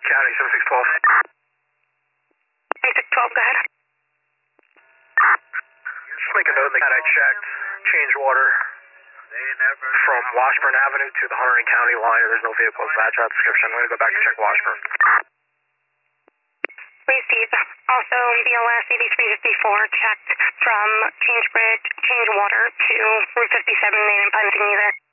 County 7612. 7612, go ahead. Just make a note that I checked change water from Washburn Avenue to the Hunterdon County line, and there's no vehicles match that description. I'm going to go back and check Washburn. Received. Also, BLS 8354 checked from Change Bridge, change water to Route 57, main and punching either.